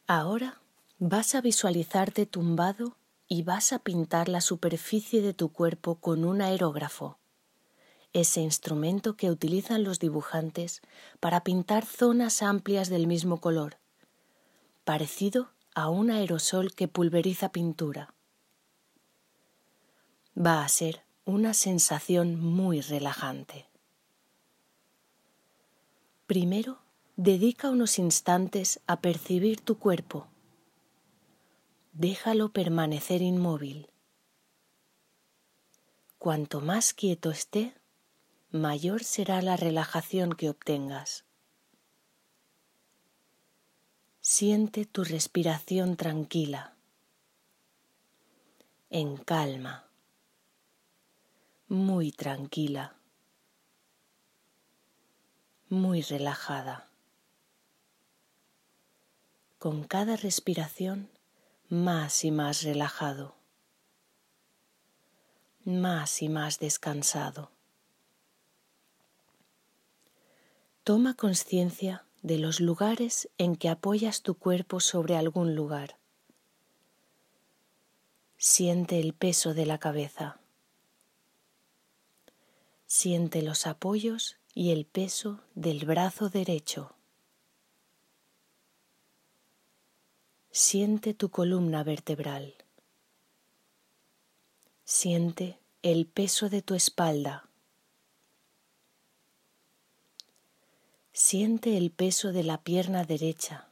Ahora vas a visualizarte tumbado y vas a pintar la superficie de tu cuerpo con un aerógrafo, ese instrumento que utilizan los dibujantes para pintar zonas amplias del mismo color, parecido a un aerosol que pulveriza pintura. Va a ser una sensación muy relajante. Primero, dedica unos instantes a percibir tu cuerpo. Déjalo permanecer inmóvil. Cuanto más quieto esté, mayor será la relajación que obtengas. Siente tu respiración tranquila, en calma, muy tranquila, muy relajada. Con cada respiración, más y más relajado, más y más descansado. Toma conciencia de los lugares en que apoyas tu cuerpo sobre algún lugar. Siente el peso de la cabeza. Siente los apoyos y el peso del brazo derecho. Siente tu columna vertebral. Siente el peso de tu espalda. Siente el peso de la pierna derecha.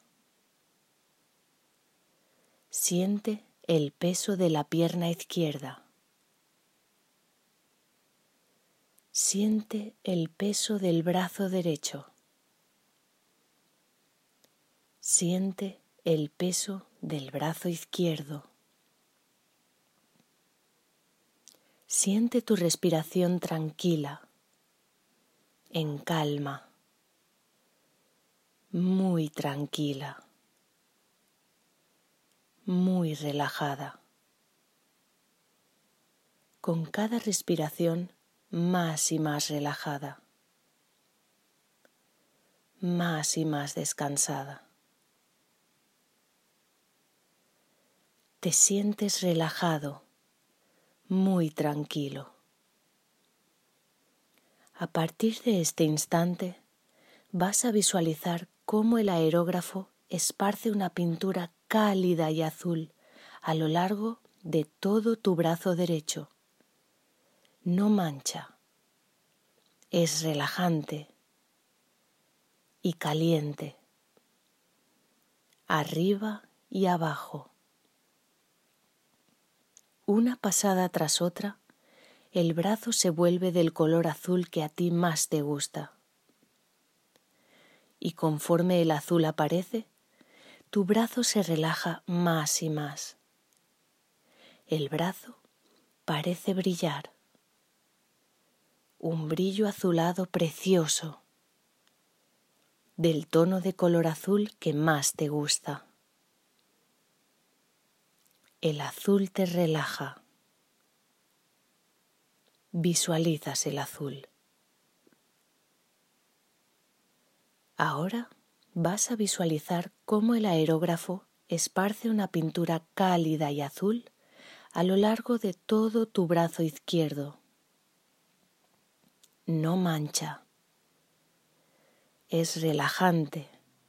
Siente el peso de la pierna izquierda. Siente el peso del brazo derecho. Siente el peso del brazo izquierdo. Siente tu respiración tranquila, en calma, muy tranquila, muy relajada. Con cada respiración más y más relajada, más y más descansada. Te sientes relajado, muy tranquilo. A partir de este instante vas a visualizar cómo el aerógrafo esparce una pintura cálida y azul a lo largo de todo tu brazo derecho. No mancha, es relajante y caliente, arriba y abajo. Una pasada tras otra, el brazo se vuelve del color azul que a ti más te gusta. Y conforme el azul aparece, tu brazo se relaja más y más. El brazo parece brillar. Un brillo azulado precioso, del tono de color azul que más te gusta. El azul te relaja. Visualizas el azul. Ahora vas a visualizar cómo el aerógrafo esparce una pintura cálida y azul a lo largo de todo tu brazo izquierdo. No mancha. Es relajante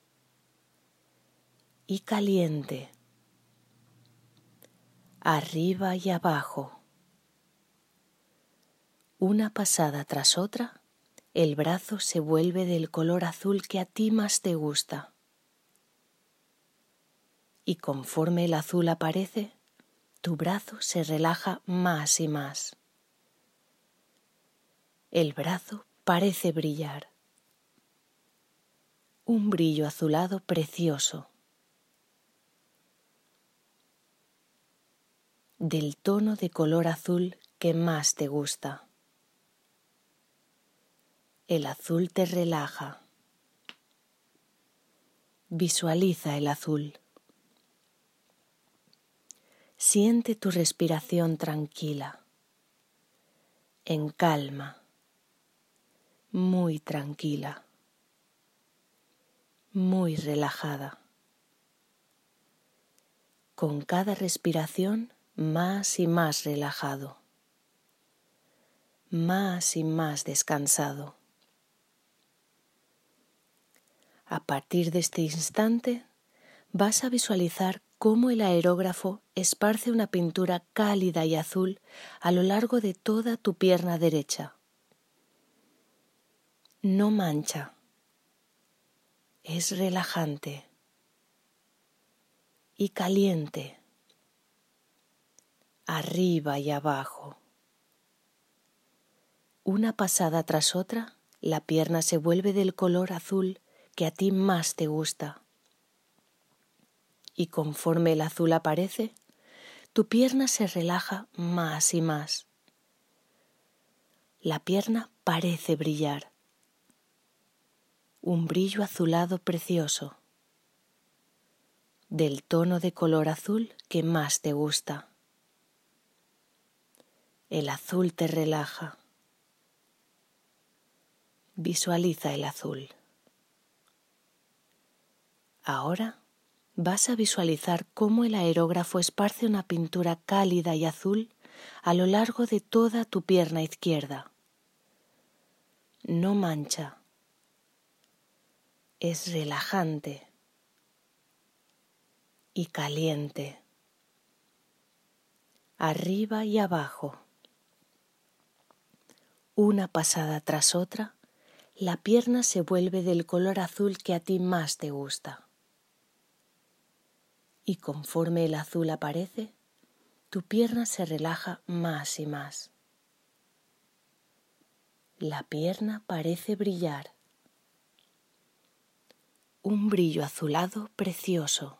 y caliente, arriba y abajo. Una pasada tras otra, el brazo se vuelve del color azul que a ti más te gusta. Y conforme el azul aparece, tu brazo se relaja más y más. El brazo parece brillar. Un brillo azulado precioso, del tono de color azul que más te gusta. El azul te relaja. Visualiza el azul. Siente tu respiración tranquila, en calma, muy tranquila, muy relajada. Con cada respiración más y más relajado, más y más descansado. A partir de este instante vas a visualizar cómo el aerógrafo esparce una pintura cálida y azul a lo largo de toda tu pierna derecha. No mancha, es relajante y caliente, arriba y abajo. Una pasada tras otra, la pierna se vuelve del color azul que a ti más te gusta. Y conforme el azul aparece, tu pierna se relaja más y más. La pierna parece brillar. Un brillo azulado precioso, del tono de color azul que más te gusta. El azul te relaja. Visualiza el azul. Ahora vas a visualizar cómo el aerógrafo esparce una pintura cálida y azul a lo largo de toda tu pierna izquierda. No mancha. Es relajante y caliente, arriba y abajo. Una pasada tras otra, la pierna se vuelve del color azul que a ti más te gusta. Y conforme el azul aparece, tu pierna se relaja más y más. La pierna parece brillar. Un brillo azulado precioso,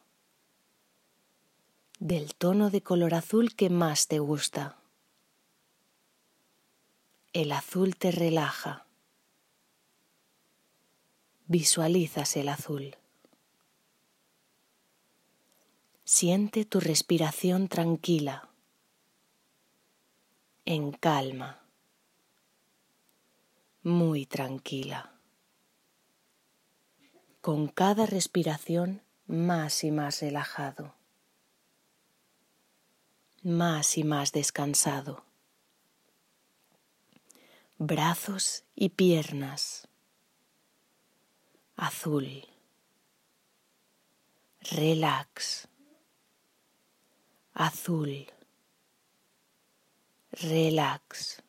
del tono de color azul que más te gusta. El azul te relaja. Visualizas el azul. Siente tu respiración tranquila, en calma, muy tranquila. Con cada respiración más y más relajado, más y más descansado. Brazos y piernas, azul, relax, azul, relax.